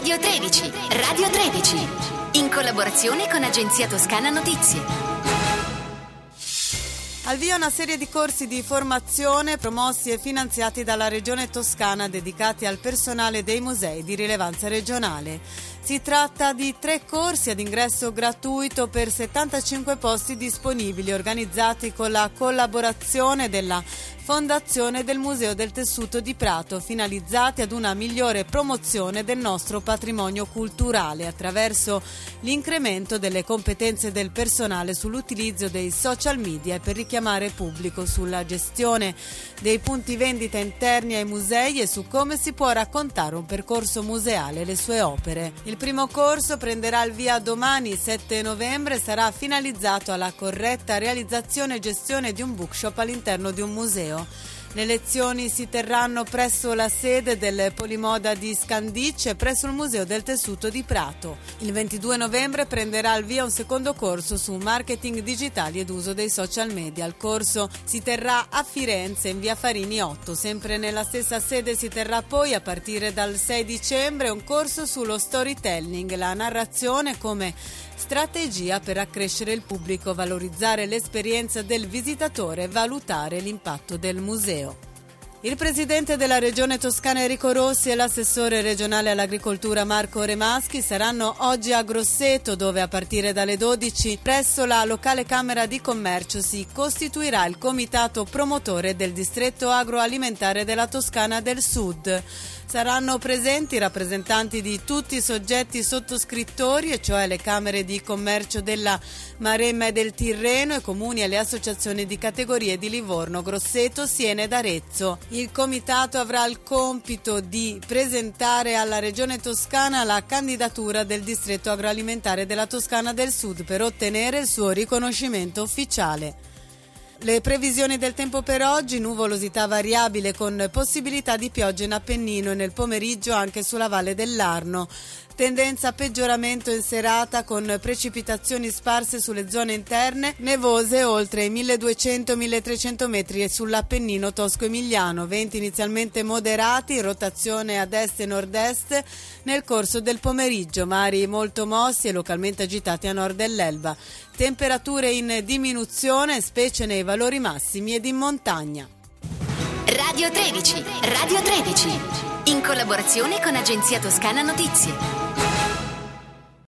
Radio 13, Radio 13, in collaborazione con Agenzia Toscana Notizie. Al via una serie di corsi di formazione promossi e finanziati dalla Regione Toscana dedicati al personale dei musei di rilevanza regionale. Si tratta di 3 corsi ad ingresso gratuito per 75 posti disponibili, organizzati con la collaborazione della Fondazione del Museo del Tessuto di Prato, finalizzati ad una migliore promozione del nostro patrimonio culturale attraverso l'incremento delle competenze del personale sull'utilizzo dei social media e per richiamare pubblico sulla gestione dei punti vendita interni ai musei e su come si può raccontare un percorso museale e le sue opere. Il primo corso prenderà il via domani 7 novembre e sarà finalizzato alla corretta realizzazione e gestione di un bookshop all'interno di un museo. Le lezioni si terranno presso la sede del Polimoda di Scandicci e presso il Museo del Tessuto di Prato. Il 22 novembre prenderà il via un secondo corso su marketing digitali ed uso dei social media. Il corso si terrà a Firenze in via Farini 8. Sempre nella stessa sede si terrà poi a partire dal 6 dicembre un corso sullo storytelling, la narrazione come strategia per accrescere il pubblico, valorizzare l'esperienza del visitatore e valutare l'impatto del museo. Il presidente della Regione Toscana Enrico Rossi e l'assessore regionale all'agricoltura Marco Remaschi saranno oggi a Grosseto, dove a partire dalle 12 presso la locale Camera di Commercio si costituirà il comitato promotore del distretto agroalimentare della Toscana del Sud. Saranno presenti rappresentanti di tutti i soggetti sottoscrittori, e cioè le Camere di Commercio della Maremma e del Tirreno, i comuni e le associazioni di categorie di Livorno, Grosseto, Siena ed Arezzo. Il comitato avrà il compito di presentare alla Regione Toscana la candidatura del distretto agroalimentare della Toscana del Sud per ottenere il suo riconoscimento ufficiale. Le previsioni del tempo per oggi: nuvolosità variabile con possibilità di piogge in Appennino e nel pomeriggio anche sulla Valle dell'Arno. Tendenza a peggioramento in serata con precipitazioni sparse sulle zone interne, nevose oltre i 1200-1300 metri e sull'Appennino tosco-emiliano. Venti inizialmente moderati, rotazione ad est e nord-est nel corso del pomeriggio, mari molto mossi e localmente agitati a nord dell'Elba. Temperature in diminuzione, specie nei valori massimi ed in montagna. Radio 13, Radio 13, in collaborazione con Agenzia Toscana Notizie.